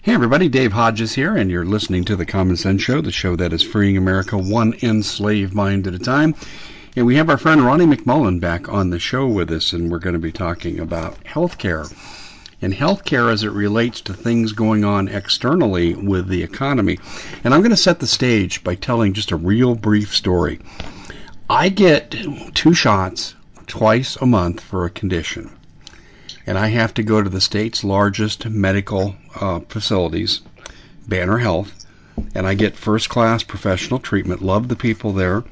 Hey everybody, Dave Hodges here, and you're listening to The Common Sense Show, the show that is freeing America one enslaved mind at a time. And we have our friend Ronnie McMullen back on the show with us, and we're going to be talking about healthcare. And healthcare as it relates to things going on externally with the economy. And I'm going to set the stage by telling just a real brief story. I get 2 shots twice a month for a condition. And I have to go to the state's largest medical facilities, Banner Health, and I get first-class professional treatment. Love the people there.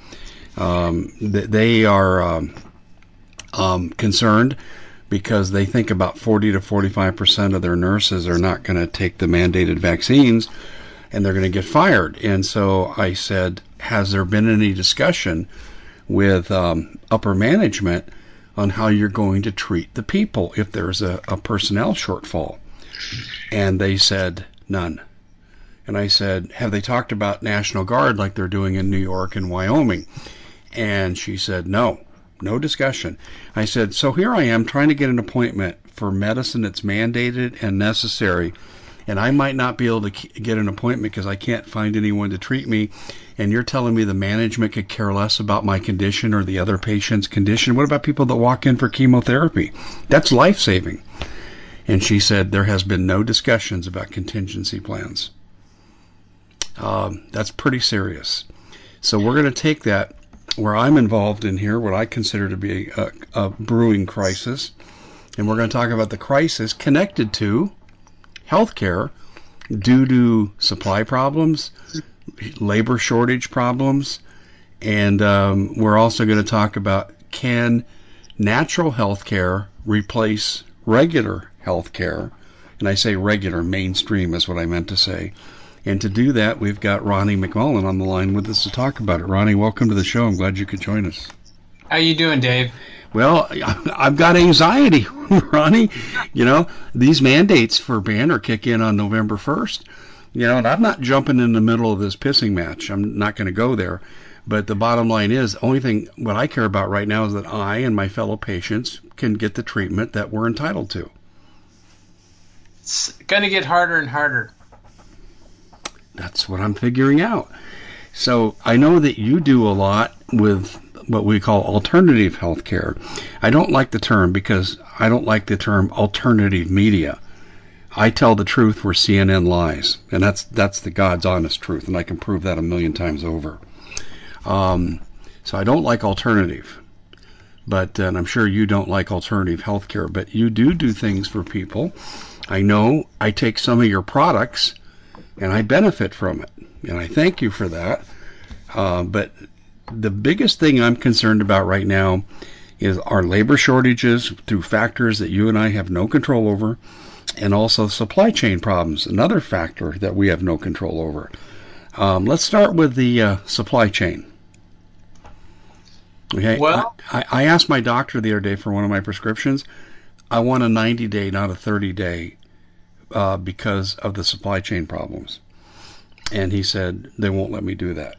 They are concerned because they think about 40 to 45% of their nurses are not going to take the mandated vaccines, and they're going to get fired. And so I said, has there been any discussion with upper management on how you're going to treat the people if there's a personnel shortfall? And they said, none. And I said, have they talked about National Guard like they're doing in New York and Wyoming? And she said, no discussion. I said, so here I am trying to get an appointment for medicine that's mandated and necessary, and I might not be able to get an appointment because I can't find anyone to treat me, and you're telling me the management could care less about my condition or the other patient's condition? What about people that walk in for chemotherapy? That's life-saving. And she said there has been no discussions about contingency plans. That's pretty serious. So we're going to take that where I'm involved in here, what I consider to be a brewing crisis, and we're going to talk about the crisis connected to healthcare due to supply problems, labor shortage problems, and we're also going to talk about, can natural healthcare replace regular healthcare? And I say regular, mainstream is what I meant to say. And to do that, we've got Ronnie McMullen on the line with us to talk about it. Ronnie, welcome to the show. I'm glad you could join us. How you doing, Dave? Well, I've got anxiety, Ronnie. You know, these mandates for Banner kick in on November 1st. You know, and I'm not jumping in the middle of this pissing match. I'm not going to go there. But the bottom line is, the only thing what I care about right now is that I and my fellow patients can get the treatment that we're entitled to. It's going to get harder and harder. That's what I'm figuring out. So I know that you do a lot with what we call alternative healthcare. I don't like the term because I don't like the term alternative media. I tell the truth where CNN lies, and that's the God's honest truth, and I can prove that a million times over. So I don't like alternative, and I'm sure you don't like alternative healthcare, but you do things for people. I know I take some of your products, and I benefit from it, and I thank you for that. But the biggest thing I'm concerned about right now is our labor shortages through factors that you and I have no control over, and also supply chain problems, another factor that we have no control over. Let's start with the supply chain. Okay. Well, I asked my doctor the other day for one of my prescriptions. I want a 90-day, not a 30-day, because of the supply chain problems. And he said they won't let me do that.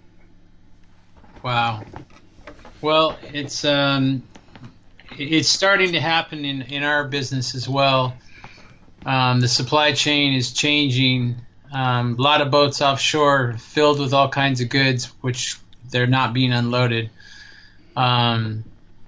Wow. Well, it's starting to happen in our business as well. The supply chain is changing. A lot of boats offshore filled with all kinds of goods, which they're not being unloaded. And,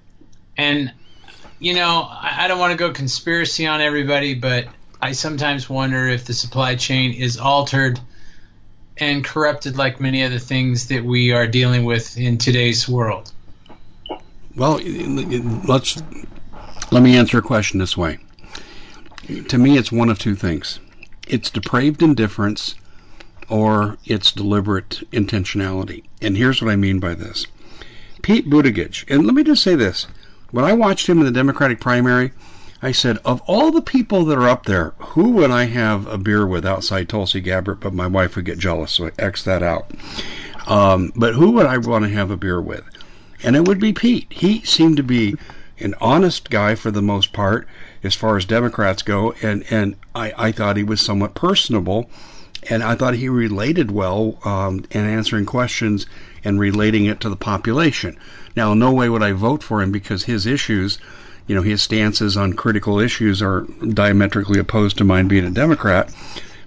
you know, I don't want to go conspiracy on everybody, but I sometimes wonder if the supply chain is altered and corrupted like many other things that we are dealing with in today's world. Well, let me answer a question this way. To me, it's one of two things. It's depraved indifference or it's deliberate intentionality. And here's what I mean by this. Pete Buttigieg, and let me just say this. When I watched him in the Democratic primary, I said, of all the people that are up there, who would I have a beer with outside Tulsi Gabbard? But my wife would get jealous, so I X that out. But who would I want to have a beer with? And it would be Pete. He seemed to be an honest guy for the most part, as far as Democrats go, and I thought he was somewhat personable, and I thought he related well in answering questions and relating it to the population. Now, in no way would I vote for him because his issues, his stances on critical issues are diametrically opposed to mine being a Democrat.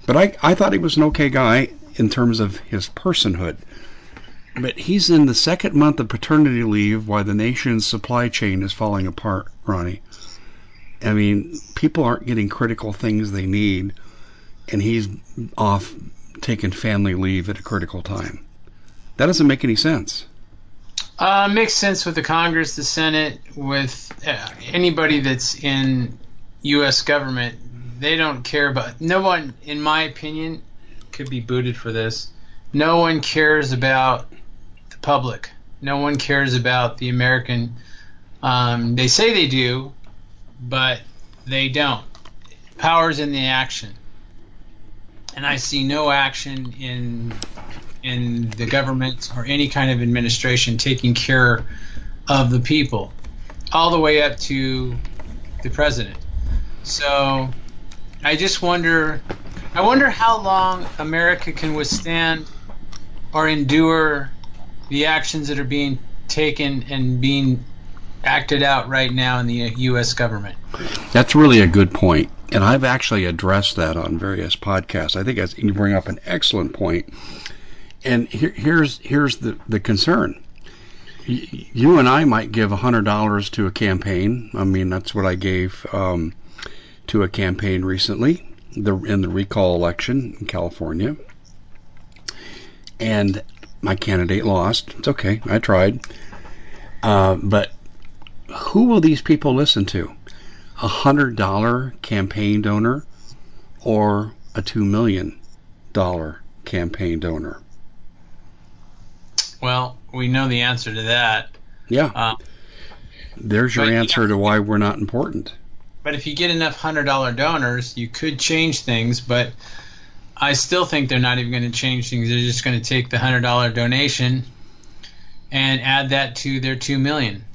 But I thought he was an okay guy in terms of his personhood. But he's in the second month of paternity leave while the nation's supply chain is falling apart, Ronnie. I mean, people aren't getting critical things they need, and he's off taking family leave at a critical time. That doesn't make any sense. Makes sense with the Congress, the Senate, with anybody that's in U.S. government. They don't care about... No one, in my opinion, could be booted for this. No one cares about the public. No one cares about the American... they say they do, but they don't. Power's in the action. And I see no action in the government or any kind of administration taking care of the people, all the way up to the president. So I just wonder how long America can withstand or endure the actions that are being taken and being acted out right now in the U.S. government. That's really a good point, and I've actually addressed that on various podcasts. I think you bring up an excellent point. And here's the concern. You and I might give $100 to a campaign. I mean, that's what I gave to a campaign recently in the recall election in California. And my candidate lost. It's okay. I tried. But who will these people listen to? A $100 campaign donor or a $2 million campaign donor? Well, we know the answer to that. Yeah. There's your answer to why we're not important. But if you get enough $100 donors, you could change things, but I still think they're not even going to change things. They're just going to take the $100 donation and add that to their $2 million.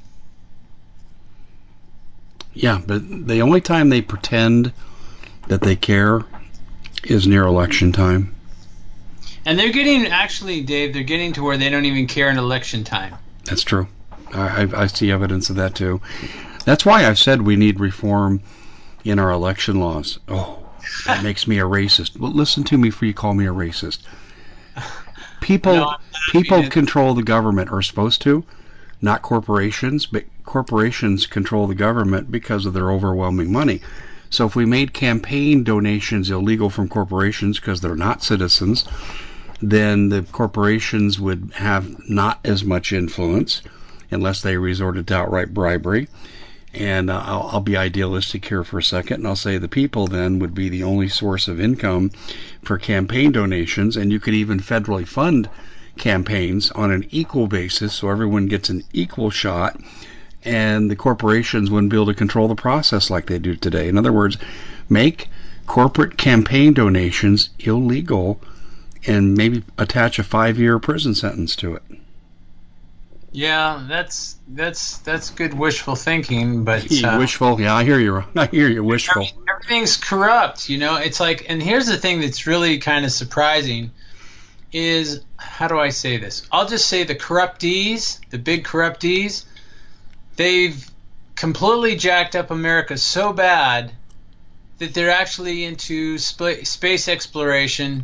Yeah, but the only time they pretend that they care is near election time. And they're getting, actually, Dave, they're getting to where they don't even care in election time. That's true. I see evidence of that, too. That's why I've said we need reform in our election laws. Oh, that makes me a racist. Well, listen to me before you call me a racist. People control the government, or are supposed to, not corporations, but corporations control the government because of their overwhelming money. So if we made campaign donations illegal from corporations because they're not citizens, then the corporations would have not as much influence unless they resorted to outright bribery. And I'll be idealistic here for a second, and I'll say the people then would be the only source of income for campaign donations, and you could even federally fund campaigns on an equal basis so everyone gets an equal shot, and the corporations wouldn't be able to control the process like they do today. In other words, make corporate campaign donations illegal and maybe attach a 5-year prison sentence to it. Yeah, that's good wishful thinking, but wishful. Yeah, I hear you. Wishful. I mean, everything's corrupt, you know. It's like, and here's the thing that's really kind of surprising is, how do I say this? I'll just say the corruptees, the big corruptees, they've completely jacked up America so bad that they're actually into space exploration.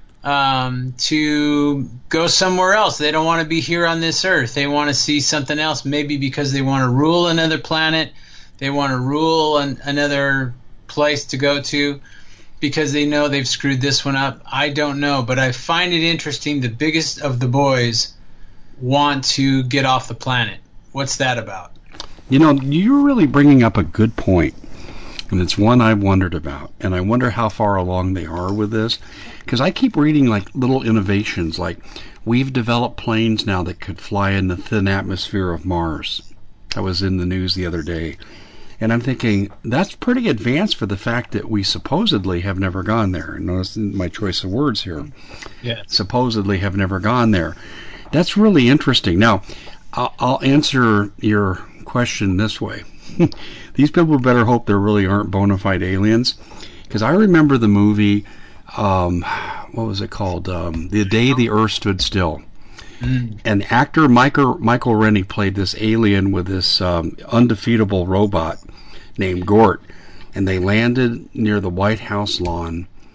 To go somewhere else. They don't want to be here on this earth. They want to see something else, maybe because they want to rule another planet. They want to rule another place to go to because they know they've screwed this one up. I don't know, but I find it interesting. The biggest of the boys want to get off the planet. What's that about? You know, you're really bringing up a good point, and it's one I've wondered about, and I wonder how far along they are with this. Because I keep reading like little innovations, like we've developed planes now that could fly in the thin atmosphere of Mars. That was in the news the other day. And I'm thinking, that's pretty advanced for the fact that we supposedly have never gone there. Notice my choice of words here. Yeah. Supposedly have never gone there. That's really interesting. Now, I'll answer your question this way. These people better hope there really aren't bona fide aliens. Because I remember the movie... what was it called? The Day the Earth Stood Still. And actor Michael Rennie played this alien with this undefeatable robot named Gort, and they landed near the White House lawn,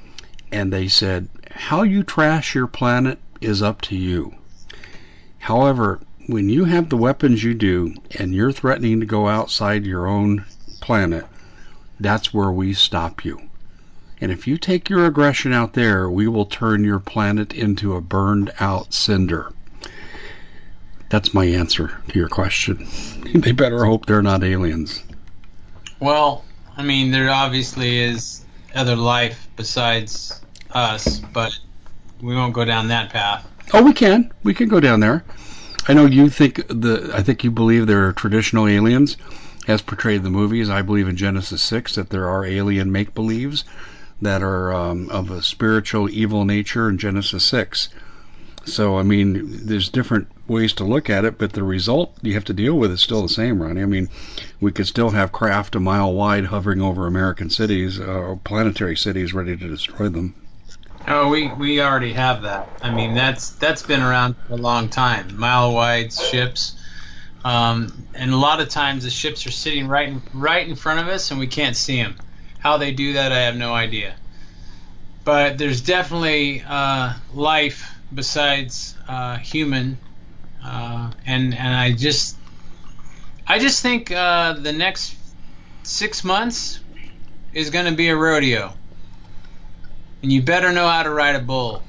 and they said, how you trash your planet is up to you. However, when you have the weapons you do and you're threatening to go outside your own planet, that's where we stop you. And if you take your aggression out there, we will turn your planet into a burned out cinder. That's my answer to your question. They better hope they're not aliens. Well, I mean, there obviously is other life besides us, but we won't go down that path. Oh, we can. We can go down there. I know you think I think you believe there are traditional aliens as portrayed in the movies. I believe in Genesis 6 that there are alien make-believes that are of a spiritual evil nature in Genesis 6. So, I mean, there's different ways to look at it, but the result you have to deal with is still the same, Ronnie. I mean, we could still have craft a mile wide hovering over American cities, planetary cities, ready to destroy them. Oh, we already have that. I mean, that's been around for a long time. Mile-wide ships, and a lot of times the ships are sitting right in front of us, and we can't see them. How they do that, I have no idea. But there's definitely life besides human, and I just think the next 6 months is going to be a rodeo. And you better know how to ride a bull.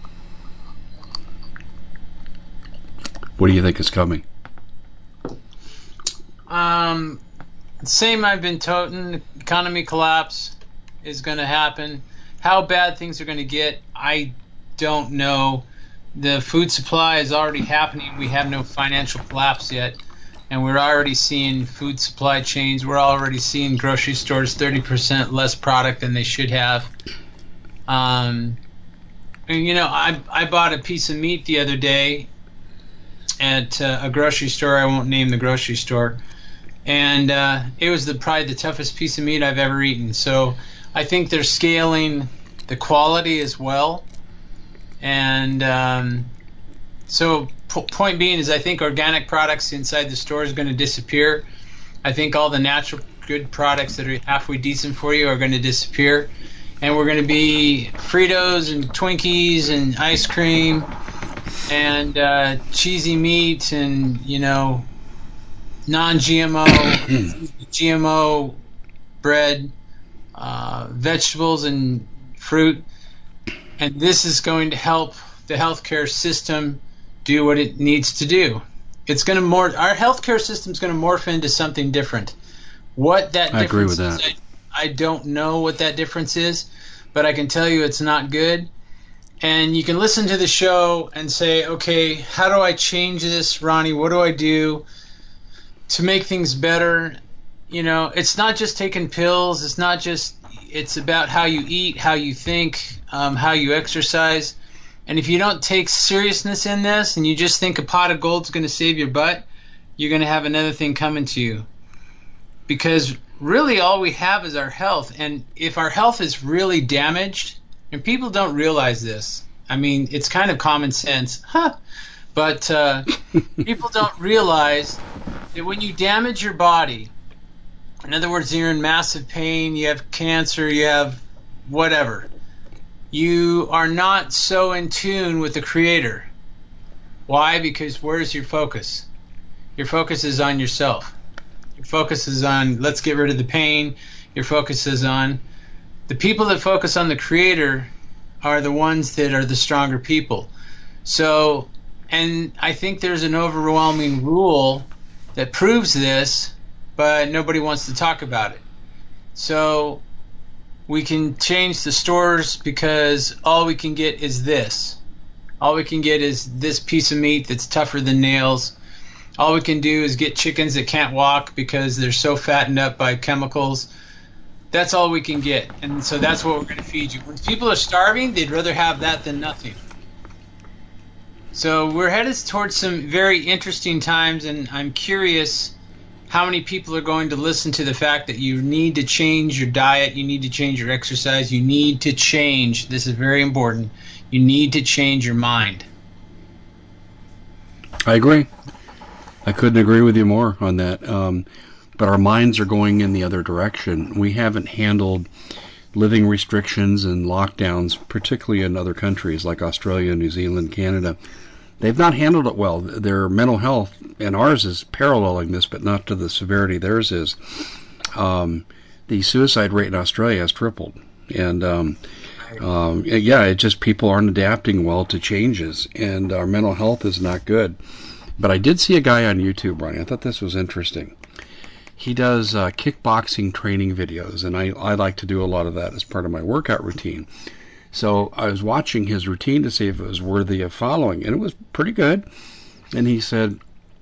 What do you think is coming? Same I've been toting. Economy collapse is going to happen. How bad things are going to get, I don't know. The food supply is already happening. We have no financial collapse yet. And we're already seeing food supply chains. We're already seeing grocery stores 30% less product than they should have. You know, I bought a piece of meat the other day at a grocery store. I won't name the grocery store, and it was probably the toughest piece of meat I've ever eaten. So I think they're scaling the quality as well, and so point being is I think organic products inside the store is going to disappear. I think all the natural good products that are halfway decent for you are going to disappear. And we're going to be Fritos and Twinkies and ice cream and cheesy meat and, you know, non-GMO, GMO bread, vegetables and fruit. And this is going to help the healthcare system do what it needs to do. It's going to our healthcare system is going to morph into something different. What that I agree difference with that. is, I don't know what that difference is, but I can tell you it's not good. And you can listen to the show and say, okay, how do I change this, Ronnie? What do I do to make things better? You know, it's not just taking pills. It's about how you eat, how you think, how you exercise. And if you don't take seriousness in this and you just think a pot of gold is going to save your butt, you're going to have another thing coming to you. Because really all we have is our health. And if our health is really damaged, and people don't realize this, I mean, it's kind of common sense, but people don't realize that when you damage your body, in other words, you're in massive pain, you have cancer, you have whatever, you are not so in tune with the Creator. Why? Because where's your focus? Your focus is on yourself. Your focus is on, let's get rid of the pain. Your focus is on, the people that focus on the Creator are the ones that are the stronger people. So, and I think there's an overwhelming rule that proves this, but nobody wants to talk about it. So we can change the stores because all we can get is this. All we can get is this piece of meat that's tougher than nails. All we can do is get chickens that can't walk because they're so fattened up by chemicals. That's all we can get. And so that's what we're going to feed you. When people are starving, they'd rather have that than nothing. So we're headed towards some very interesting times, and I'm curious how many people are going to listen to the fact that you need to change your diet, you need to change your exercise, you need to change, this is very important, you need to change your mind. I agree. I couldn't agree with you more on that. But our minds are going in the other direction. We haven't handled living restrictions and lockdowns, particularly in other countries like Australia, New Zealand, Canada. They've not handled it well. Their mental health, and ours is paralleling this, but not to the severity theirs is. The suicide rate in Australia has tripled. And yeah, it just people aren't adapting well to changes, and our mental health is not good. But I did see a guy on YouTube, Ronnie. I thought this was interesting. He does kickboxing training videos, and I like to do a lot of that as part of my workout routine. So I was watching his routine to see if it was worthy of following, and it was pretty good. And he said,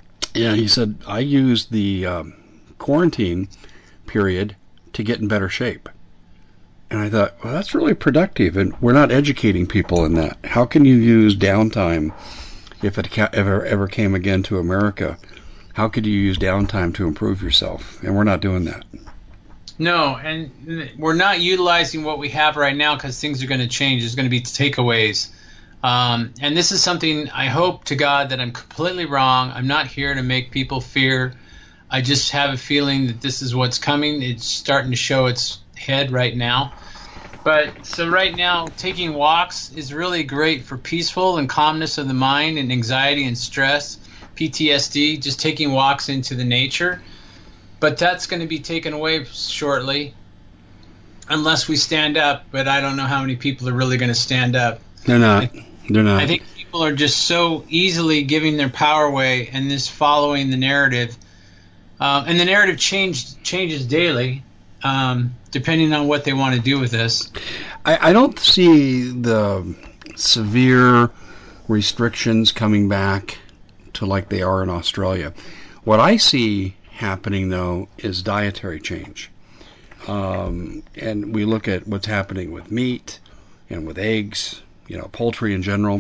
I used the quarantine period to get in better shape. And I thought, well, that's really productive, and we're not educating people in that. How can you use downtime if it ever came again to America? How could you use downtime to improve yourself? And we're not doing that. No, and we're not utilizing what we have right now because things are going to change. There's going to be takeaways. And this is something I hope to God that I'm completely wrong. I'm not here to make people fear. I just have a feeling that this is what's coming. It's starting to show its head right now. But so right now, taking walks is really great for peaceful and calmness of the mind and anxiety and stress, PTSD, just taking walks into the nature. But that's going to be taken away shortly unless we stand up. But I don't know how many people are really going to stand up. They're not. I think people are just so easily giving their power away and just following the narrative. And the narrative changes daily, depending on what they want to do with this. I don't see the severe restrictions coming back to like they are in Australia. What I see happening, though, is dietary change. And we look at what's happening with meat and with eggs, poultry in general.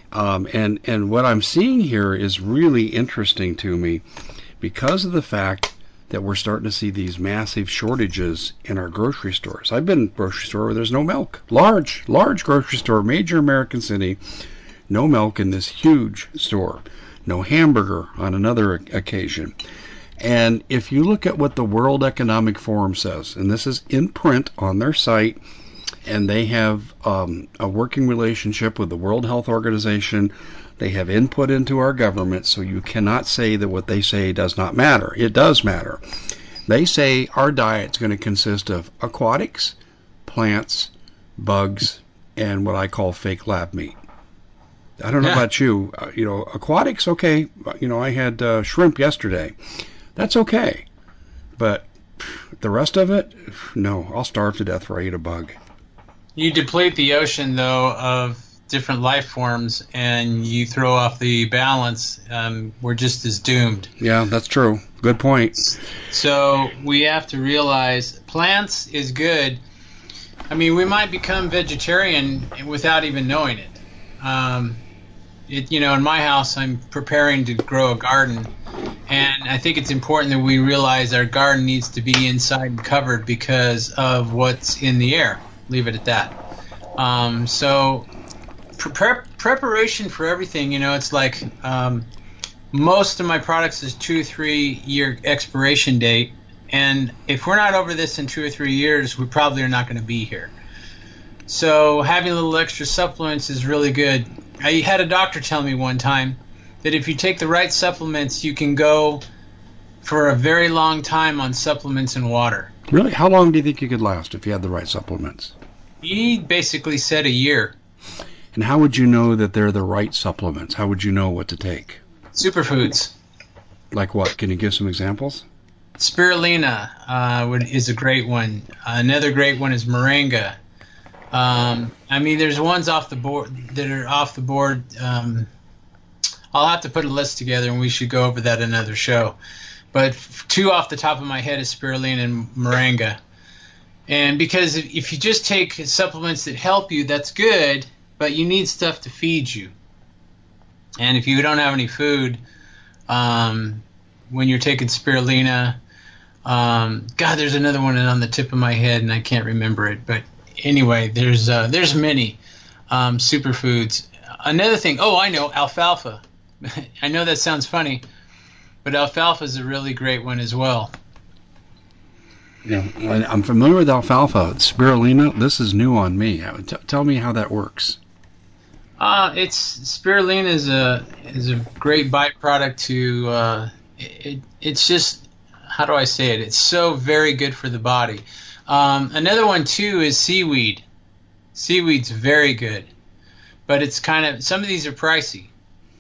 And what I'm seeing here is really interesting to me because of the fact that we're starting to see these massive shortages in our grocery stores. I've been in a grocery store where there's no milk. Large grocery store, major American city, no milk in this huge store. No hamburger on another occasion. And if you look at what the World Economic Forum says, and this is in print on their site, and they have a working relationship with the World Health Organization. They have input into our government, so you cannot say that what they say does not matter. It does matter. They say our diet's going to consist of aquatics, plants, bugs, and what I call fake lab meat. I don't know about you. Aquatics, okay. I had shrimp yesterday. That's okay. But the rest of it, no. I'll starve to death before I eat a bug. You deplete the ocean, though, of different life forms, and you throw off the balance. We're just as doomed. Yeah, that's true. Good point. So we have to realize plants is good. I mean, we might become vegetarian without even knowing it. In my house, I'm preparing to grow a garden, and I think it's important that we realize our garden needs to be inside and covered because of what's in the air. Leave it at that. So preparation for everything, it's like most of my products is 2 or 3 year expiration date, and if we're not over this in 2 or 3 years, we probably are not going to be here. So having a little extra supplements is really good. I had a doctor tell me one time that if you take the right supplements, you can go for a very long time on supplements and water. Really? How long do you think you could last if you had the right supplements? He basically said a year. And how would you know that they're the right supplements? How would you know what to take? Superfoods. Like what? Can you give some examples? Spirulina is a great one. Another great one is moringa. There's ones off the board that are off the board. I'll have to put a list together, and we should go over that another show. But 2 off the top of my head is spirulina and moringa. And because if you just take supplements that help you, that's good, but you need stuff to feed you. And if you don't have any food, when you're taking spirulina, there's another one on the tip of my head, and I can't remember it, but anyway, there's many superfoods. Another thing, I know, alfalfa. I know that sounds funny, but alfalfa is a really great one as well. Yeah, I'm familiar with alfalfa. Spirulina, this is new on me. Tell me how that works. It's spirulina is a great byproduct to it's just, how do I say it? It's so very good for the body. Another one too is seaweed. Seaweed's very good, but it's kind of, some of these are pricey.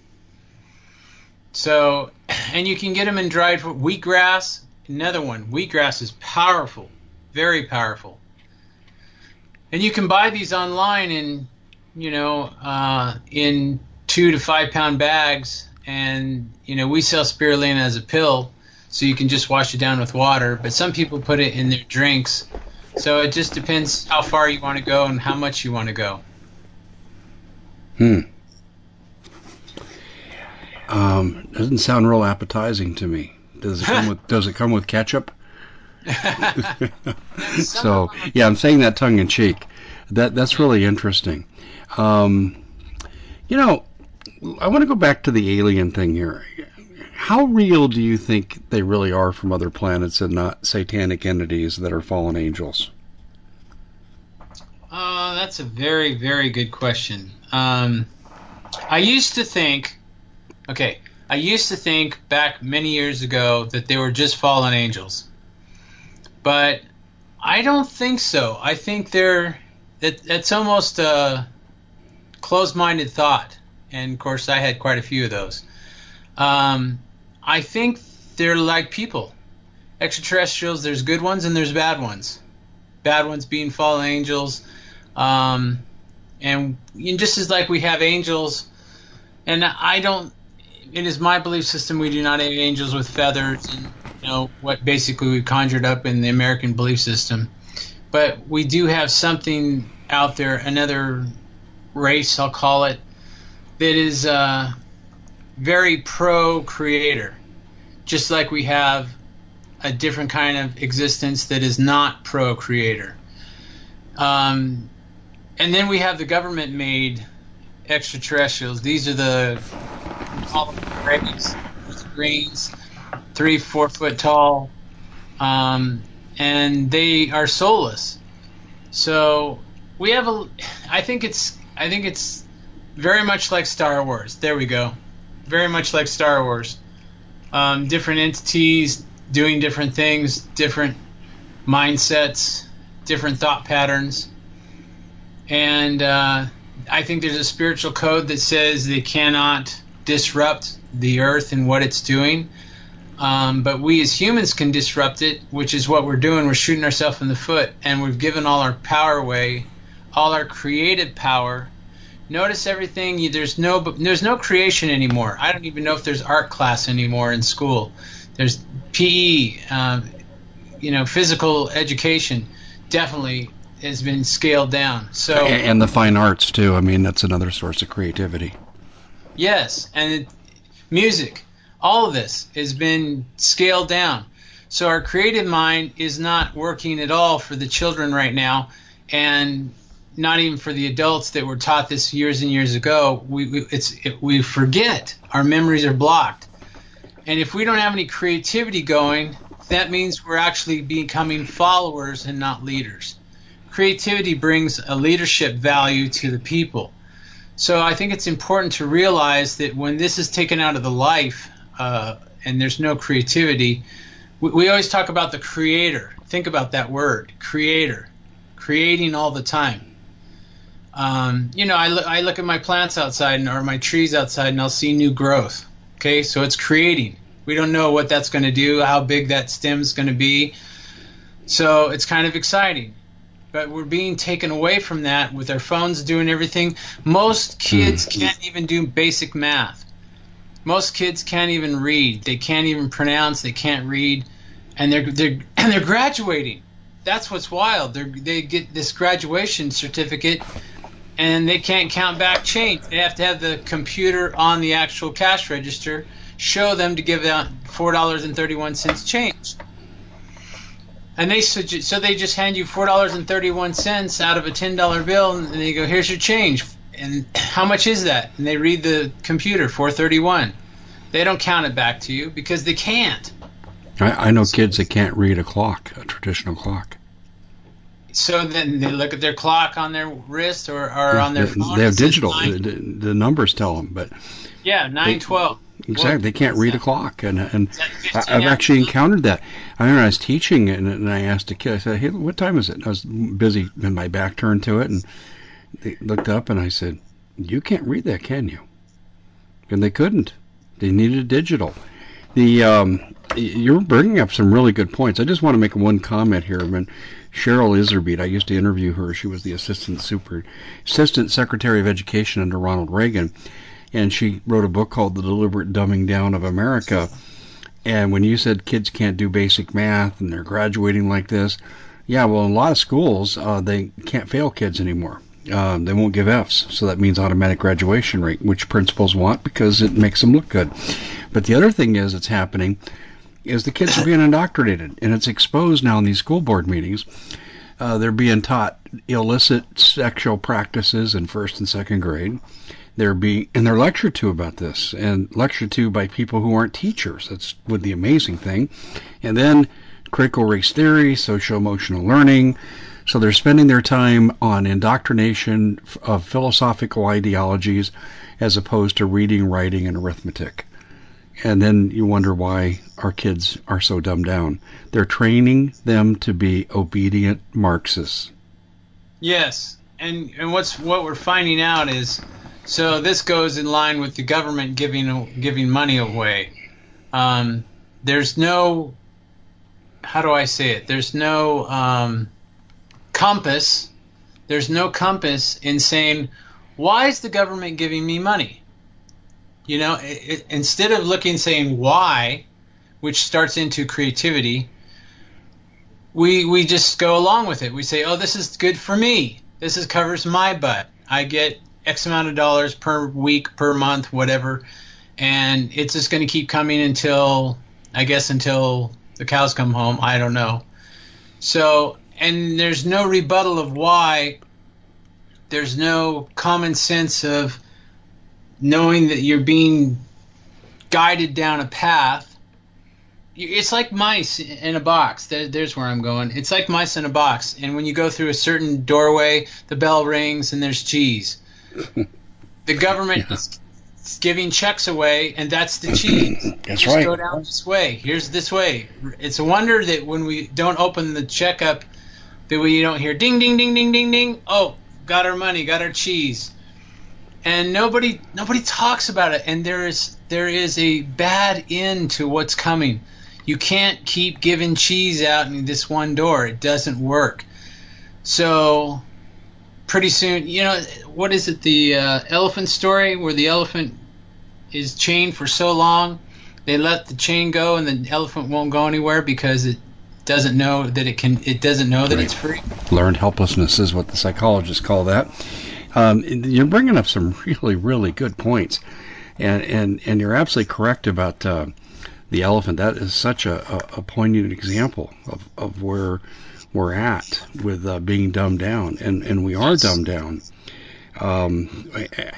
So, and you can get them in dried wheatgrass. Another one, wheatgrass is powerful, very powerful. And you can buy these online in, in 2 to 5 pound bags. And, we sell spirulina as a pill, so you can just wash it down with water. But some people put it in their drinks. So it just depends how far you want to go and how much you want to go. Doesn't sound real appetizing to me. Does it come with ketchup? So yeah, I'm saying that tongue in cheek. That's really interesting. I want to go back to the alien thing here. How real do you think they really are from other planets and not satanic entities that are fallen angels? That's a very, very good question. I used to think back many years ago that they were just fallen angels. But I don't think so. I think that's almost a closed-minded thought. And, of course, I had quite a few of those. I think they're like people. Extraterrestrials, there's good ones and there's bad ones. Bad ones being fallen angels. And just as like we have angels, and it is my belief system we do not have angels with feathers and what basically we conjured up in the American belief system. But we do have something out there, another race, I'll call it, that is very pro-creator. Just like we have a different kind of existence that is not pro-creator. And then we have the government-made extraterrestrials. These are the rays, greens, 3-4 foot tall, and they are soulless. So we have I think it's very much like Star Wars. There we go. Very much like Star Wars. Different entities doing different things, different mindsets, different thought patterns. And I think there's a spiritual code that says they cannot disrupt the earth and what it's doing. But we as humans can disrupt it, which is what we're doing. We're shooting ourselves in the foot, and we've given all our power away, all our creative power. Notice everything. There's no creation anymore. I don't even know if there's art class anymore in school. There's PE, physical education definitely has been scaled down. So and the fine arts too. I mean, that's another source of creativity. Yes, and music. All of this has been scaled down. So our creative mind is not working at all for the children right now, and not even for the adults that were taught this years and years ago. We forget. Our memories are blocked. And if we don't have any creativity going, that means we're actually becoming followers and not leaders. Creativity brings a leadership value to the people. So I think it's important to realize that when this is taken out of the life and there's no creativity, we always talk about the creator. Think about that word, creator, creating all the time. I look at my plants outside or my trees outside and I'll see new growth. Okay, so it's creating. We don't know what that's going to do, how big that stem's going to be. So it's kind of exciting. But we're being taken away from that with our phones doing everything. Most kids can't even do basic math. Most kids can't even read. They can't even pronounce. They can't read, and they're graduating. That's what's wild. They get this graduation certificate, and they can't count back change. They have to have the computer on the actual cash register show them to give out $4.31 change. And they just hand you $4.31 out of a $10 bill, and they go, "Here's your change." And how much is that? And they read the computer, $4.31. They don't count it back to you because they can't. I know kids that can't read a clock, a traditional clock. So then they look at their clock on their wrist or on their phone. They have digital. The numbers tell them, but 9:12. Exactly, they can't read a clock, and I've actually encountered that. I remember I was teaching, and I asked a kid. I said, "Hey, what time is it?" And I was busy, and my back turned to it, and they looked up, and I said, "You can't read that, can you?" And they couldn't. They needed a digital. You're bringing up some really good points. I just want to make one comment here. I mean, Cheryl Iserbeat, I used to interview her. She was the Assistant Secretary of Education under Ronald Reagan, and she wrote a book called The Deliberate Dumbing Down of America. And when you said kids can't do basic math and they're graduating like this, yeah, well, in a lot of schools, they can't fail kids anymore. They won't give Fs, so that means automatic graduation rate, which principals want because it makes them look good. But the other thing is that's happening is the kids are being indoctrinated, and it's exposed now in these school board meetings. They're being taught illicit sexual practices in first and second grade. They're lectured to about this, and lectured to by people who aren't teachers. That's the amazing thing. And then critical race theory, social emotional learning. So they're spending their time on indoctrination of philosophical ideologies as opposed to reading, writing, and arithmetic. And then you wonder why our kids are so dumbed down. They're training them to be obedient Marxists. Yes, and what we're finding out is, so this goes in line with the government giving money away. There's no, how do I say it? There's no compass. There's no compass in saying, why is the government giving me money? You know, instead of saying why, which starts into creativity, we just go along with it. We say, oh, this is good for me. This covers my butt. I get X amount of dollars per week, per month, whatever, and it's just going to keep coming until the cows come home. I don't know. So, and there's no rebuttal of why. There's no common sense of knowing that you're being guided down a path. It's like mice in a box. There's where I'm going. It's like mice in a box. And when you go through a certain doorway, the bell rings and there's cheese. The government is giving checks away, and that's the cheese. That's right. Go down this way. Here's this way. It's a wonder that when we don't open the check up, that we don't hear ding, ding, ding, ding, ding, ding. Oh, got our money, got our cheese. And nobody talks about it. And there is a bad end to what's coming. You can't keep giving cheese out in this one door. It doesn't work. So pretty soon, you know, what is it, the elephant story where the elephant is chained for so long, they let the chain go and the elephant won't go anywhere because it doesn't know that it's free. Learned helplessness is what the psychologists call that. You're bringing up some really, really good points, and you're absolutely correct about the elephant. That is such a poignant example of where we're at with being dumbed down, and we are dumbed down. And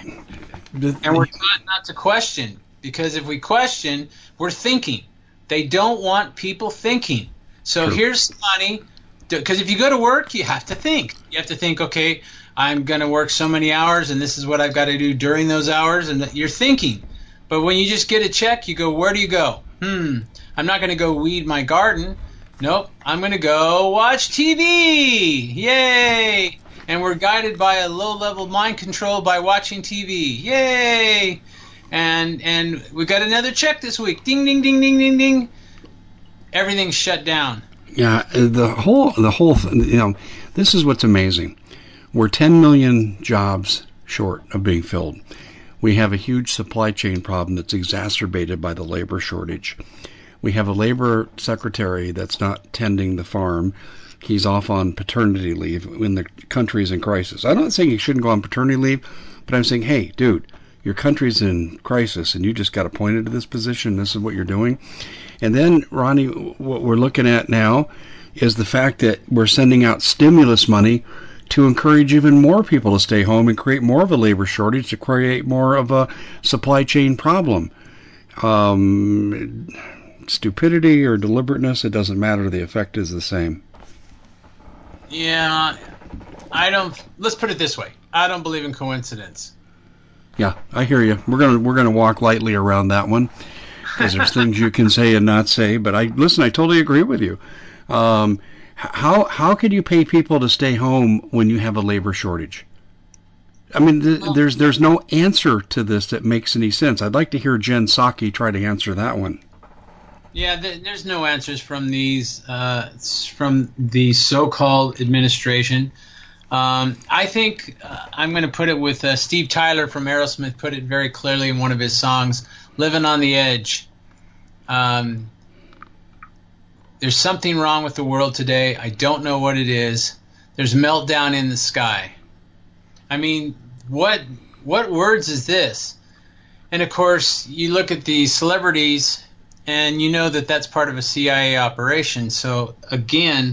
we're taught not to question, because if we question, we're thinking. They don't want people thinking. So True. Here's money, because if you go to work, you have to think. You have to think, okay, I'm going to work so many hours, and this is what I've got to do during those hours, and you're thinking. But when you just get a check, you go, where do you go? I'm not going to go weed my garden. Nope, I'm going to go watch TV. Yay! And we're guided by a low-level mind control by watching TV. Yay! And we got another check this week. Ding, ding, ding, ding, ding, ding. Everything's shut down. Yeah, the whole you know, this is what's amazing. We're 10 million jobs short of being filled. We have a huge supply chain problem that's exacerbated by the labor shortage. We have a labor secretary that's not tending the farm. He's off on paternity leave when the country's in crisis. I'm not saying he shouldn't go on paternity leave, but I'm saying, hey, dude, your country's in crisis and you just got appointed to this position. This is what you're doing. And then, Ronnie, what we're looking at now is the fact that we're sending out stimulus money to encourage even more people to stay home and create more of a labor shortage, to create more of a supply chain problem. stupidity or deliberateness, it doesn't matter. The effect is the same. Yeah, let's put it this way. I don't believe in coincidence. Yeah, I hear you. We're gonna walk lightly around that one, because there's things you can say and not say. But I totally agree with you. How can you pay people to stay home when you have a labor shortage? I mean, there's no answer to this that makes any sense. I'd like to hear Jen Psaki try to answer that one. Yeah, there's no answers from from the so-called administration. I think I'm going to put it with Steve Tyler from Aerosmith put it very clearly in one of his songs, "Living on the Edge." There's something wrong with the world today. I don't know what it is. There's meltdown in the sky. I mean, what words is this? And of course, you look at the celebrities, and you know that that's part of a CIA operation. So again,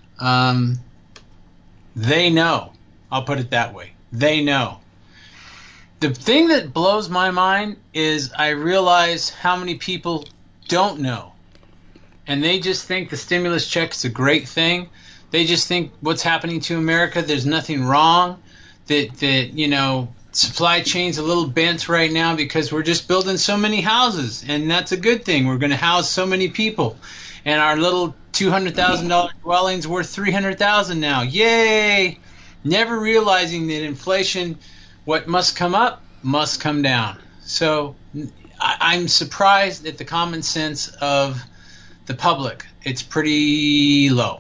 they know. I'll put it that way. They know. The thing that blows my mind is I realize how many people don't know. And they just think the stimulus check is a great thing. They just think what's happening to America, there's nothing wrong. That supply chain's a little bent right now because we're just building so many houses, and that's a good thing. We're going to house so many people, and our little $200,000 dwelling's worth $300,000 now. Yay! Never realizing that inflation, what must come up must come down. So I'm surprised at the common sense of the public. It's pretty low.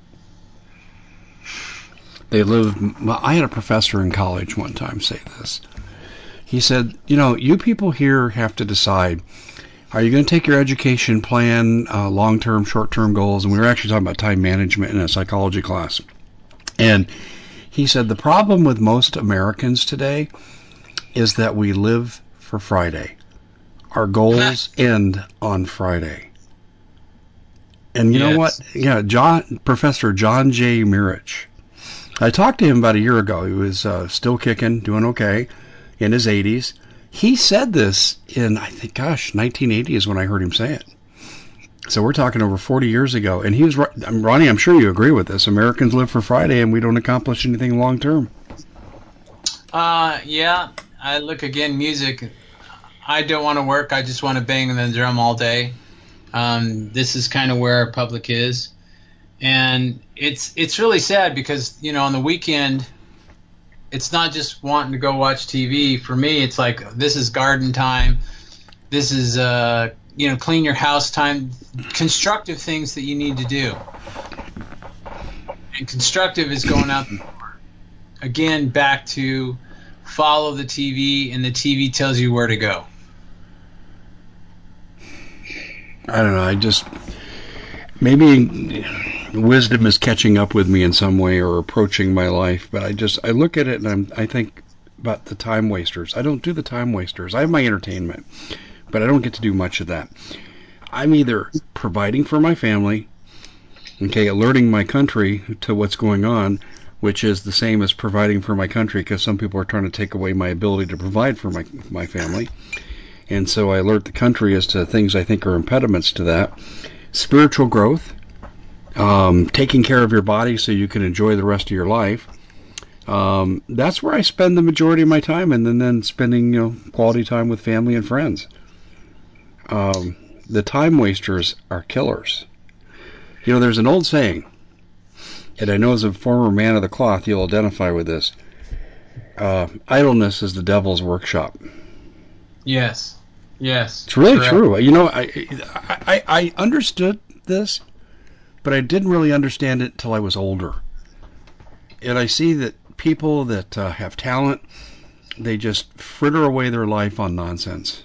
I had a professor in college one time say this. He said, you people here have to decide, are you going to take your education plan, long-term, short-term goals? And we were actually talking about time management in a psychology class. And he said, the problem with most Americans today is that we live for Friday. Our goals end on Friday. And you know what? Yeah, Professor John J. Mirich. I talked to him about a year ago. He was still kicking, doing okay, in his 80s. He said this in, I think, 1980 is when I heard him say it. So we're talking over 40 years ago. And he was right. Ronnie, I'm sure you agree with this. Americans live for Friday, and we don't accomplish anything long term. Yeah. I look again, music. I don't want to work. I just want to bang the drum all day. This is kind of where our public is. And it's really sad because, on the weekend, it's not just wanting to go watch TV. For me, it's like this is garden time. This is, clean your house time. Constructive things that you need to do. And constructive is going out the door. Again, back to follow the TV, and the TV tells you where to go. I don't know. Maybe wisdom is catching up with me in some way or approaching my life, but I look at it and I think about the time wasters. I don't do the time wasters. I have my entertainment, but I don't get to do much of that. I'm either providing for my family, alerting my country to what's going on, which is the same as providing for my country because some people are trying to take away my ability to provide for my family. And so I alert the country as to things I think are impediments to that. Spiritual growth, taking care of your body so you can enjoy the rest of your life. That's where I spend the majority of my time, and then spending quality time with family and friends. The time wasters are killers. There's an old saying, and I know as a former man of the cloth you'll identify with this. Idleness is the devil's workshop. Yes. It's really true. I understood this, but I didn't really understand it till I was older. And I see that people that have talent, they just fritter away their life on nonsense.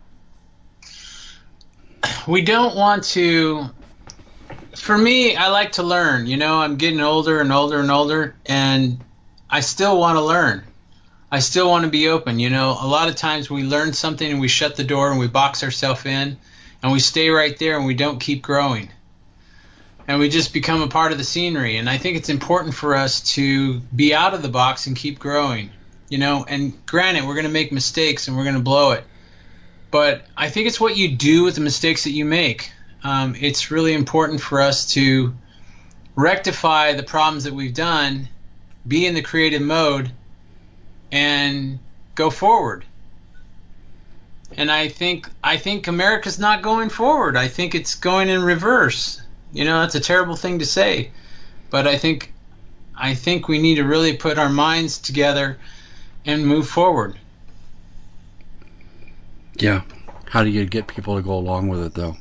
We don't want to. For me, I like to learn. I'm getting older and older and older, and I still want to learn. I still want to be open. A lot of times we learn something and we shut the door and we box ourselves in and we stay right there and we don't keep growing. And we just become a part of the scenery. And I think it's important for us to be out of the box and keep growing. And granted, we're going to make mistakes and we're going to blow it. But I think it's what you do with the mistakes that you make. it's really important for us to rectify the problems that we've done, be in the creative mode, and go forward. And I think America's not going forward. I think it's going in reverse. That's a terrible thing to say, but I think we need to really put our minds together and move forward. Yeah. How do you get people to go along with it, though?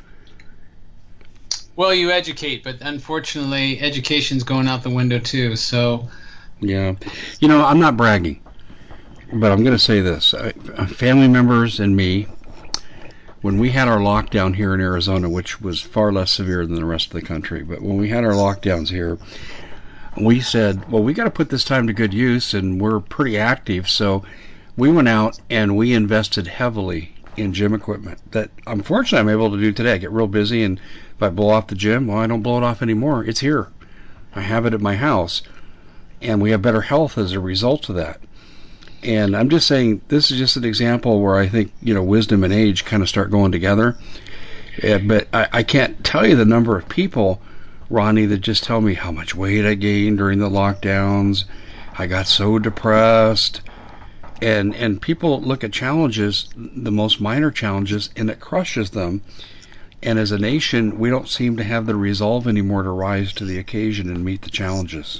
Well, you educate, but unfortunately, education's going out the window too. So, yeah, I'm not bragging, but I'm going to say this: family members and me, when we had our lockdown here in Arizona, which was far less severe than the rest of the country, but when we had our lockdowns here, we said, well, we got to put this time to good use, and we're pretty active, so we went out and we invested heavily in gym equipment that unfortunately I'm able to do today. I get real busy, and if I blow off the gym, well, I don't blow it off anymore. It's here. I have it at my house, and we have better health as a result of that. And I'm just saying, this is just an example where I think, wisdom and age kind of start going together. But I can't tell you the number of people, Ronnie, that just tell me how much weight I gained during the lockdowns. I got so depressed. And people look at challenges, the most minor challenges, and it crushes them. And as a nation, we don't seem to have the resolve anymore to rise to the occasion and meet the challenges.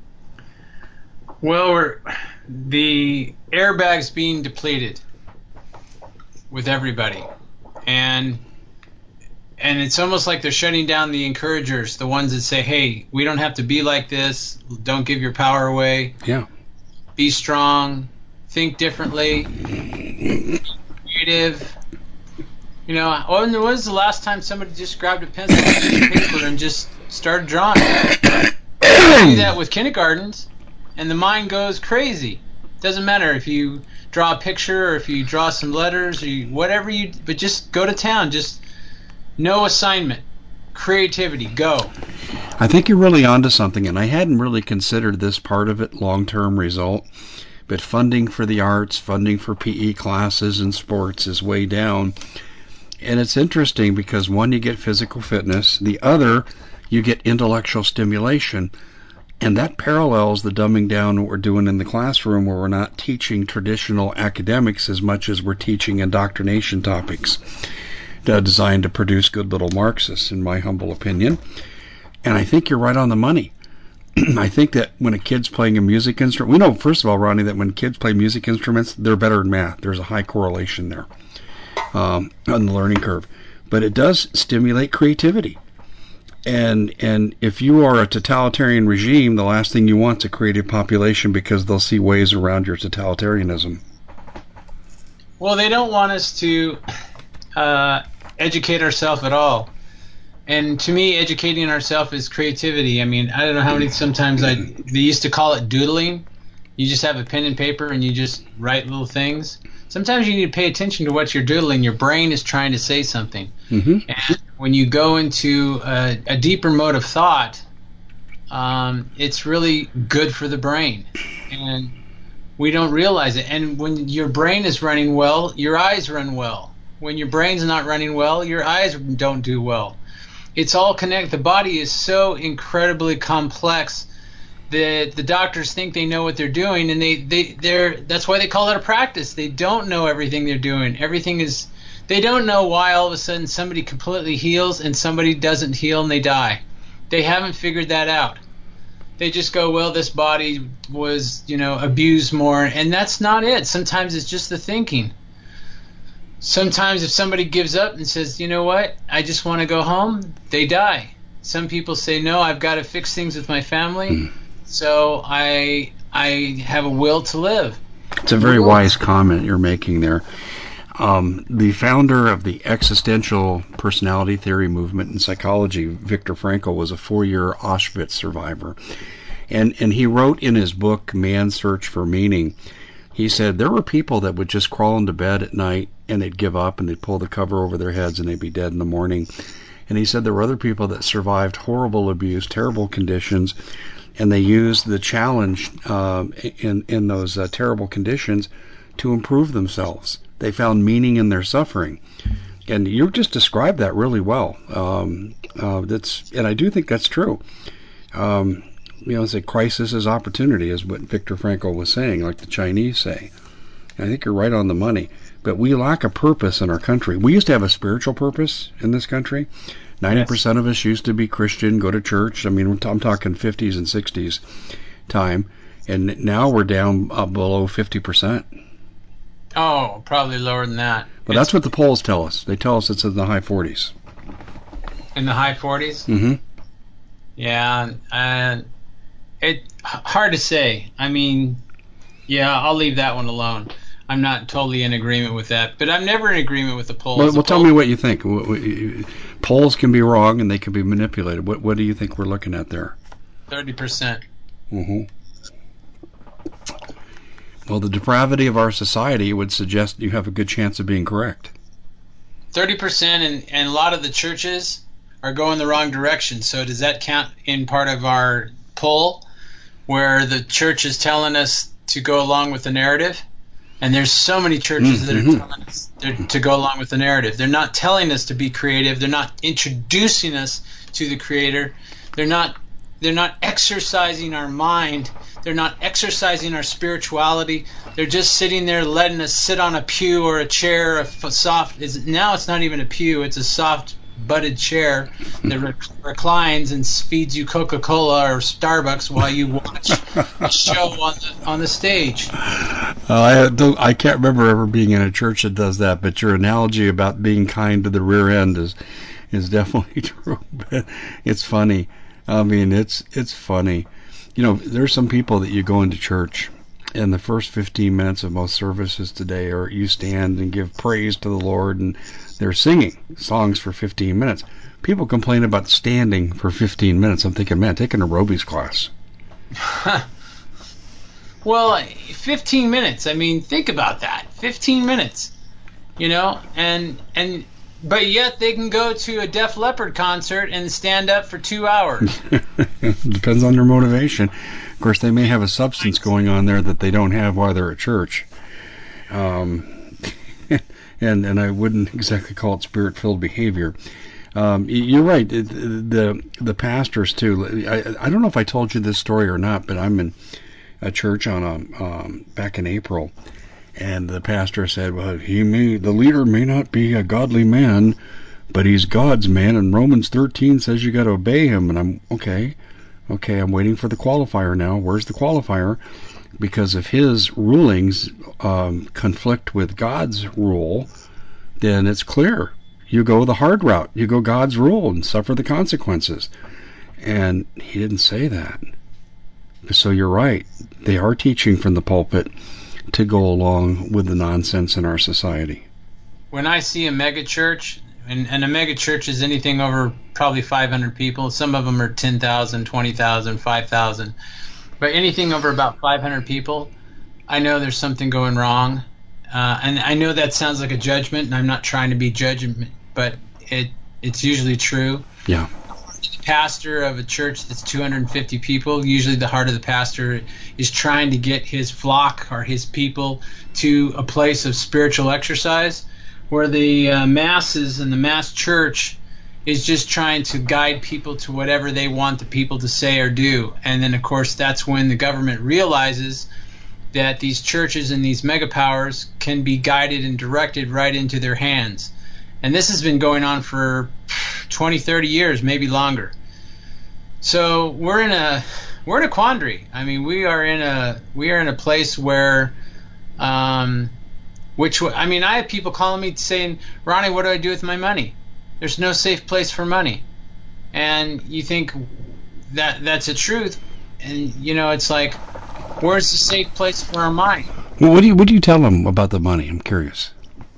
Well, the airbag's being depleted with everybody. And it's almost like they're shutting down the encouragers, the ones that say, hey, we don't have to be like this. Don't give your power away. Yeah. Be strong. Think differently, creative. When was the last time somebody just grabbed a pencil and paper and just started drawing? I do that with kindergartens, and the mind goes crazy. Doesn't matter if you draw a picture or if you draw some letters or whatever but just go to town. Just no assignment, creativity, go. I think you're really onto something, and I hadn't really considered this part of it, long-term result. But funding for the arts, funding for PE classes and sports is way down. And it's interesting because one, you get physical fitness. The other, you get intellectual stimulation. And that parallels the dumbing down what we're doing in the classroom, where we're not teaching traditional academics as much as we're teaching indoctrination topics designed to produce good little Marxists, in my humble opinion. And I think you're right on the money. I think that when a kid's playing a music instrument, we know, first of all, Ronnie, that when kids play music instruments, they're better in math. There's a high correlation there on the learning curve. But it does stimulate creativity. And if you are a totalitarian regime, the last thing you want is a creative population, because they'll see ways around your totalitarianism. Well, they don't want us to educate ourselves at all. And to me, educating ourselves is creativity. I mean, I don't know how many sometimes they used to call it doodling. You just have a pen and paper and you just write little things. Sometimes you need to pay attention to what you're doodling. Your brain is trying to say something. Mm-hmm. And when you go into a deeper mode of thought, it's really good for the brain. And we don't realize it. And when your brain is running well, your eyes run well. When your brain's not running well, your eyes don't do well. It's all connected. The body is so incredibly complex that the doctors think they know what they're doing, and that's why they call it a practice. They don't know everything they're doing. They don't know why all of a sudden somebody completely heals and somebody doesn't heal and they die. They haven't figured that out. They just go, well, this body was, abused more, and that's not it. Sometimes it's just the thinking. Sometimes if somebody gives up and says, you know what, I just want to go home, they die. Some people say, no, I've got to fix things with my family, so I have a will to live. It's a very wise comment you're making there. The founder of the existential personality theory movement in psychology, Viktor Frankl, was a 4-year Auschwitz survivor. And he wrote in his book, Man's Search for Meaning, he said there were people that would just crawl into bed at night and they'd give up and they'd pull the cover over their heads and they'd be dead in the morning. And he said there were other people that survived horrible abuse, terrible conditions, and they used the challenge in those terrible conditions to improve themselves. They found meaning in their suffering. And you just described that really well. And I do think that's true. It's a crisis is opportunity, is what Viktor Frankl was saying, like the Chinese say. And I think you're right on the money. But we lack a purpose in our country. We used to have a spiritual purpose in this country. 90% of us used to be Christian, go to church. I mean, I'm talking 50s and 60s time. And now we're down below 50%. Oh, probably lower than that. But that's what the polls tell us. They tell us it's in the high 40s. In the high 40s? Mm-hmm. Yeah, and it's hard to say. I mean, yeah, I'll leave that one alone. I'm not totally in agreement with that, but I'm never in agreement with the polls. Well, tell me what you think. Polls can be wrong and they can be manipulated. What do you think we're looking at there? 30%. Mm-hmm. Well, the depravity of our society would suggest you have a good chance of being correct. 30%, and a lot of the churches are going the wrong direction. So does that count in part of our poll, where the church is telling us to go along with the narrative? And there's so many churches that are telling us to go along with the narrative. They're not telling us to be creative. They're not introducing us to the Creator. They're not exercising our mind. They're not exercising our spirituality. They're just sitting there letting us sit on a pew or a chair, now it's not even a pew, it's a soft butted chair that reclines and feeds you Coca-Cola or Starbucks while you watch a show on the stage. I can't remember ever being in a church that does that, but your analogy about being kind to the rear end is definitely true. But it's funny. I mean, it's funny. There's some people that you go into church, and the first 15 minutes of most services today are you stand and give praise to the Lord, and they're singing songs for 15 minutes. People complain about standing for 15 minutes. I'm thinking, man, take an aerobics class. Well, 15 minutes. I mean, think about that. 15 minutes. But yet they can go to a Def Leppard concert and stand up for 2 hours. Depends on their motivation. Of course, they may have a substance going on there that they don't have while they're at church. And I wouldn't exactly call it spirit-filled behavior. You're right. The pastors too. I don't know if I told you this story or not, but I'm in a church back in April. And the pastor said, well, the leader may not be a godly man, but he's God's man, and Romans 13 says you got to obey him. And I'm, okay, I'm waiting for the qualifier now. Where's the qualifier? Because if his rulings conflict with God's rule, then it's clear. You go the hard route. You go God's rule and suffer the consequences. And he didn't say that. So you're right. They are teaching from the pulpit to go along with the nonsense in our society. When I see a mega church, and a mega church is anything over probably 500 people. Some of them are 10,000, 20,000, 5,000. But anything over about 500 people, I know there's something going wrong. And I know that sounds like a judgment, and I'm not trying to be judgment, but it's usually true. Yeah. The pastor of a church that's 250 people, usually the heart of the pastor is trying to get his flock or his people to a place of spiritual exercise, where the masses and the mass church is just trying to guide people to whatever they want the people to say or do. And then, of course, that's when the government realizes that these churches and these mega powers can be guided and directed right into their hands. And this has been going on for 20, 30 years, maybe longer. So we're in a quandary. I mean, we are in a place where, I have people calling me saying, Ronnie, what do I do with my money? There's no safe place for money. And you think that's the truth. And, it's like, where's the safe place for our mind? Well, what do you tell them about the money? I'm curious.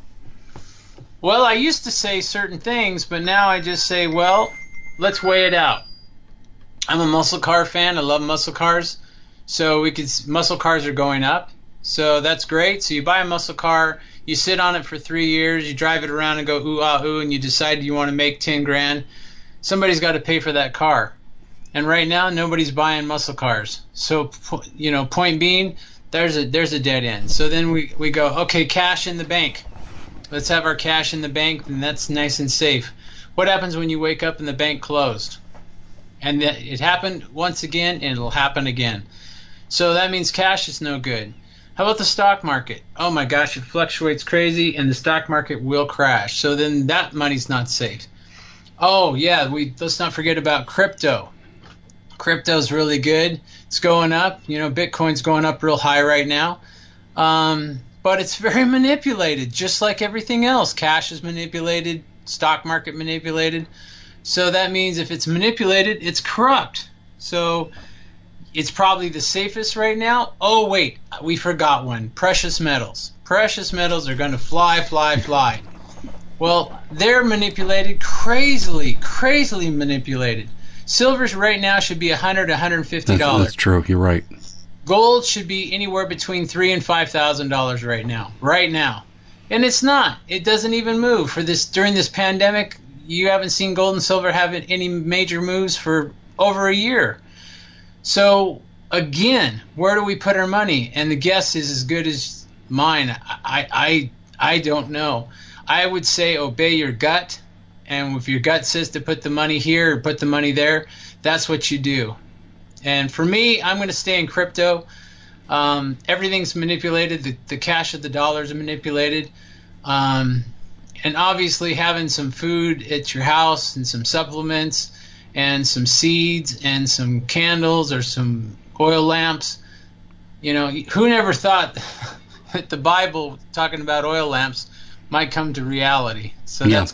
Well, I used to say certain things, but now I just say, well, let's weigh it out. I'm a muscle car fan. I love muscle cars. So muscle cars are going up. So that's great. So you buy a muscle car, you sit on it for 3 years, you drive it around and go ooh ah ooh, and you decide you want to make 10 grand. Somebody's got to pay for that car. And right now, nobody's buying muscle cars. So, point being, there's a dead end. So then we go, okay, cash in the bank. Let's have our cash in the bank, and that's nice and safe. What happens when you wake up and the bank closed? And it happened once again, and it'll happen again. So that means cash is no good. How about the stock market? Oh my gosh, it fluctuates crazy, and the stock market will crash. So then that money's not safe. Oh yeah, let's not forget about crypto. Crypto's really good. It's going up. Bitcoin's going up real high right now. But it's very manipulated, just like everything else. Cash is manipulated, stock market manipulated. So that means if it's manipulated, it's corrupt. So it's probably the safest right now. Oh, wait, we forgot one. Precious metals. Precious metals are going to fly, fly, fly. Well, they're manipulated, crazily manipulated. Silver right now should be $100 to $150. That's true. You're right. Gold should be anywhere between $3,000 and $5,000 right now. And it's not. It doesn't even move. During this pandemic, you haven't seen gold and silver have any major moves for over a year. So, again, where do we put our money? And the guess is as good as mine. I don't know. I would say obey your gut. And if your gut says to put the money here or put the money there, that's what you do. And for me, I'm going to stay in crypto. Everything's manipulated. The cash of the dollars are manipulated. And obviously having some food at your house and some supplements and some seeds and some candles or some oil lamps. Who never thought that the Bible talking about oil lamps might come to reality? So that's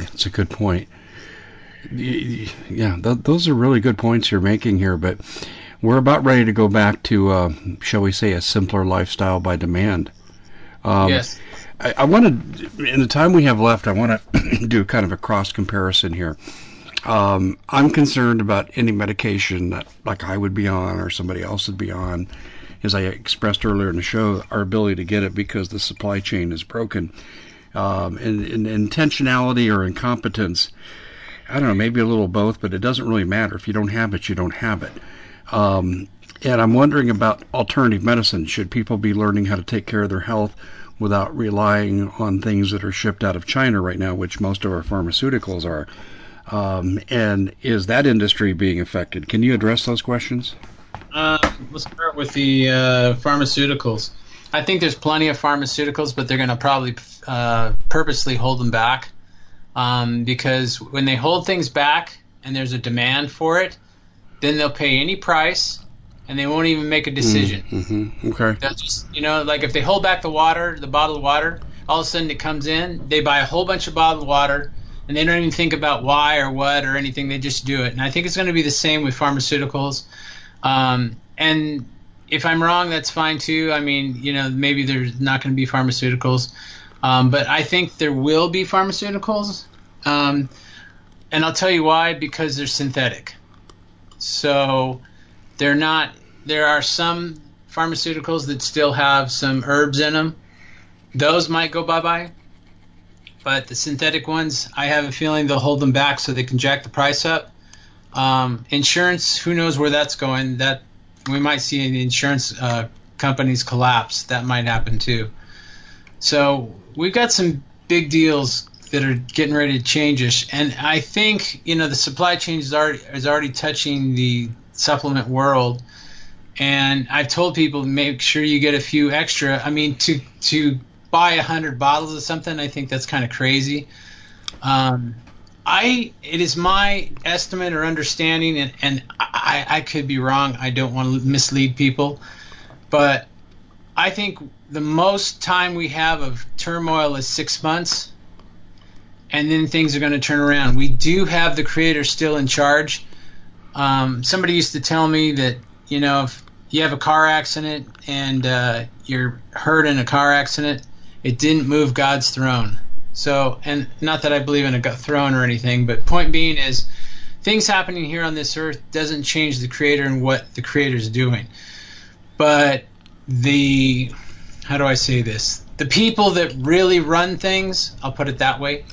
Yes. I want to, in the time we have left, I want to do kind of a cross comparison here. I'm concerned about any medication that like I would be on or somebody else would be on. As I expressed earlier in the show, our ability to get it because the supply chain is broken. And intentionality or incompetence, I don't know, maybe a little both, but it doesn't really matter. If you don't have it, you don't have it. And I'm wondering about alternative medicine. Should people be learning how to take care of their health without relying on things that are shipped out of China right now, which most of our pharmaceuticals are? And is that industry being affected? Can you address those questions? Let's start with the pharmaceuticals. I think there's plenty of pharmaceuticals, but they're going to probably purposely hold them back. Because when they hold things back and there's a demand for it, then they'll pay any price and they won't even make a decision. Mm-hmm. Okay. They'll just, like if they hold back the bottled water, all of a sudden it comes in, they buy a whole bunch of bottled water and they don't even think about why or what or anything, they just do it. And I think it's going to be the same with pharmaceuticals. And if I'm wrong, that's fine too. I mean, maybe there's not going to be pharmaceuticals. But I think there will be pharmaceuticals, and I'll tell you why, because they're synthetic. So there are some pharmaceuticals that still have some herbs in them. Those might go bye-bye, but the synthetic ones, I have a feeling they'll hold them back so they can jack the price up. Insurance, who knows where that's going. That we might see the insurance companies collapse. That might happen too. So we've got some big deals that are getting ready to change us, and I think the supply chain is already touching the supplement world. And I've told people make sure you get a few extra. I mean, to buy 100 bottles of something, I think that's kind of crazy. It is my estimate or understanding, and I could be wrong. I don't want to mislead people, but I think the most time we have of turmoil is 6 months, and then things are going to turn around. We do have the Creator still in charge. Somebody used to tell me that, if you have a car accident and you're hurt in a car accident, it didn't move God's throne. So, and not that I believe in a throne or anything, but point being is things happening here on this earth doesn't change the Creator and what the Creator's doing. But how do I say this? The people that really run things, I'll put it that way,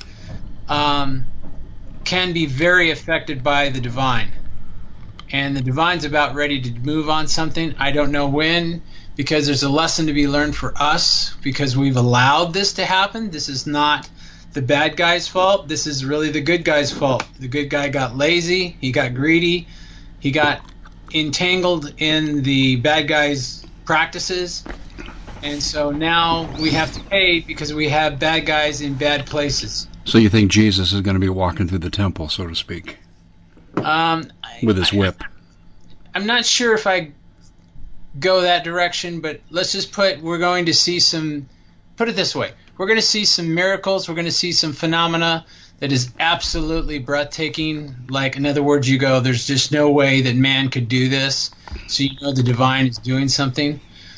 can be very affected by the divine. And the divine's about ready to move on something. I don't know when. because there's a lesson to be learned for us because we've allowed this to happen. This is not the bad guy's fault. This is really the good guy's fault. The good guy got lazy. He got greedy. He got entangled in the bad guy's practices. And so now we have to pay because we have bad guys in bad places. So you think Jesus is going to be walking through the temple, so to speak, with his whip? I'm not sure if I go that direction, but let's just we're going to see put it this way. We're going to see some miracles. We're going to see some phenomena that is absolutely breathtaking. Like, in other words, you go, there's just no way that man could do this. So you know the divine is doing something.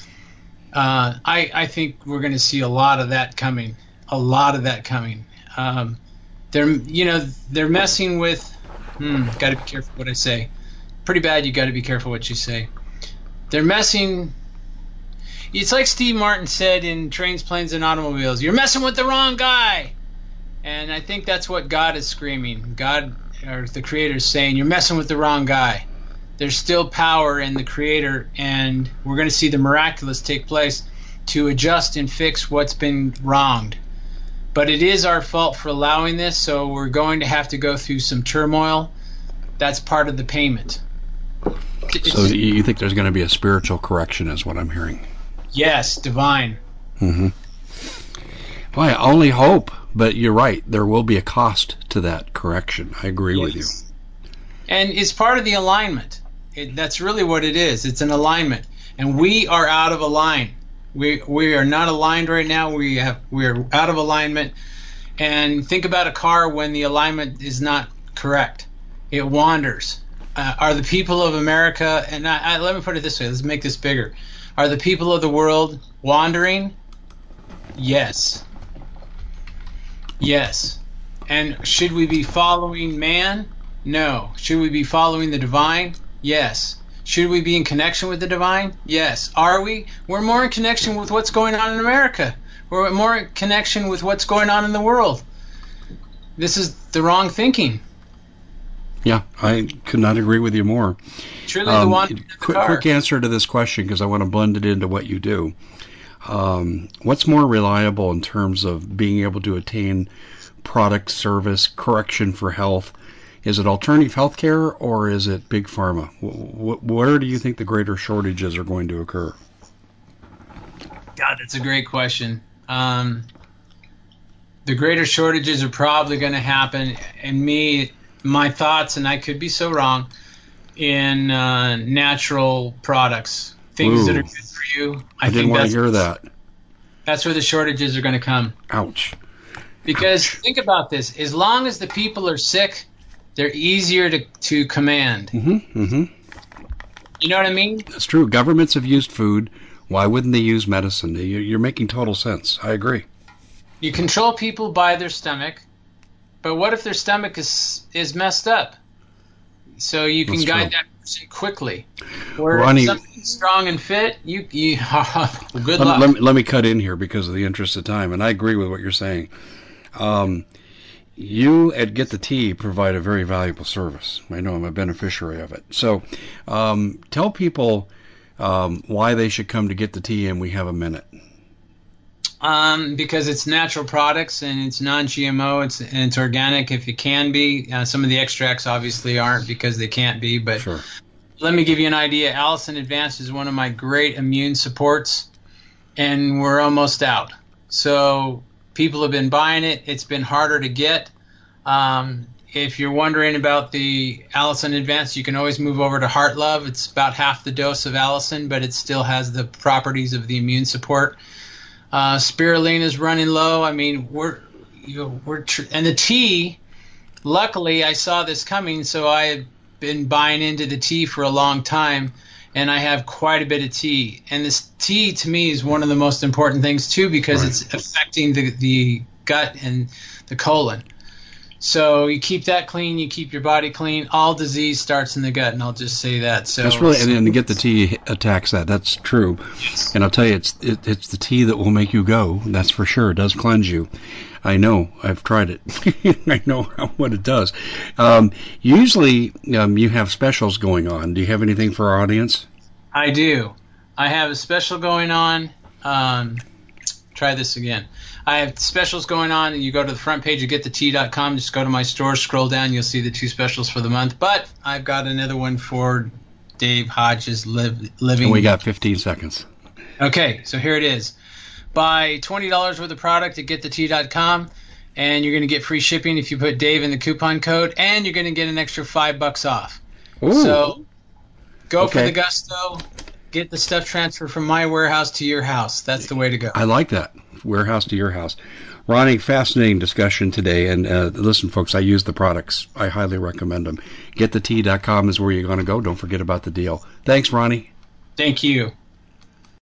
I think we're going to see a lot of that coming. A lot of that coming. They're messing with. Got to be careful what I say. Pretty bad. You got to be careful what you say. They're messing. It's like Steve Martin said in Trains, Planes, and Automobiles. You're messing with the wrong guy. And I think that's what God is screaming. God, or the Creator, is saying, you're messing with the wrong guy. There's still power in the Creator, and we're going to see the miraculous take place to adjust and fix what's been wronged. But it is our fault for allowing this, so we're going to have to go through some turmoil. That's part of the payment. So you think there's going to be a spiritual correction is what I'm hearing? Yes, divine. Mm-hmm. Well, I only hope, but you're right. There will be a cost to that correction. I agree with you. And it's part of the alignment. That's really what it is. It's an alignment. And we are out of align. We are not aligned right now. We're out of alignment. And think about a car when the alignment is not correct. It wanders. Are the people of America, and let me put it this way, let's make this bigger. Are the people of the world wandering? Yes. Yes. And should we be following man? No. Should we be following the divine? Yes. Should we be in connection with the divine? Yes. Are we? We're more in connection with what's going on in America. We're more in connection with what's going on in the world. This is the wrong thinking. Yeah, I could not agree with you more. Truly the one. Quick answer to this question, because I want to blend it into what you do. What's more reliable in terms of being able to attain product, service, correction for health? Is it alternative healthcare or is it big pharma? Where do you think the greater shortages are going to occur? God, that's a great question. The greater shortages are probably going to happen, and my thoughts, and I could be so wrong, in natural products, things that are good for you. I didn't want to hear that. That's where the shortages are going to come. Ouch. Because think about this. As long as the people are sick, they're easier to command. Mm-hmm, mm-hmm. You know what I mean? That's true. Governments have used food. Why wouldn't they use medicine? You're making total sense. I agree. You control people by their stomach, but what if their stomach is messed up? So you can guide that person quickly. Where if something's strong and fit, you good luck. Let me cut in here because of the interest of time, and I agree with what you're saying. You at Get the Tea provide a very valuable service. I know I'm a beneficiary of it. So tell people why they should come to Get the Tea, and we have a minute. Because it's natural products and it's non-GMO, it's organic if it can be. Some of the extracts obviously aren't because they can't be, but sure. Let me give you an idea. Allison Advanced is one of my great immune supports, and we're almost out. So people have been buying it. It's been harder to get. If you're wondering about the Allison Advanced, you can always move over to Heart Love. It's about half the dose of Allison, but it still has the properties of the immune support. Spirulina is running low. I mean, and the tea. Luckily, I saw this coming, so I have been buying into the tea for a long time, and I have quite a bit of tea. And this tea, to me, is one of the most important things too, because it's affecting the gut and the colon. So you keep that clean, you keep your body clean. All disease starts in the gut, and I'll just say that. So that's really, and Get the Tea attacks that. That's true. Yes. And I'll tell you, it's the tea that will make you go. That's for sure. It does cleanse you. I know. I've tried it. I know what it does. Usually, you have specials going on. Do you have anything for our audience? I do. I have a special going on. Try this again. I have specials going on. You go to the front page of getthetea.com. Just go to my store, scroll down. You'll see the 2 specials for the month. But I've got another one for Dave Hodges living. And we got 15 seconds. Okay, so here it is. Buy $20 worth of product at getthetea.com, and you're going to get free shipping if you put Dave in the coupon code, and you're going to get an extra $5 off. Ooh. So go for the gusto. Get the stuff transferred from my warehouse to your house. That's the way to go. I like that. Warehouse to your house. Ronnie, fascinating discussion today. And listen, folks, I use the products. I highly recommend them. Getthetea.com is where you're going to go. Don't forget about the deal. Thanks, Ronnie. Thank you.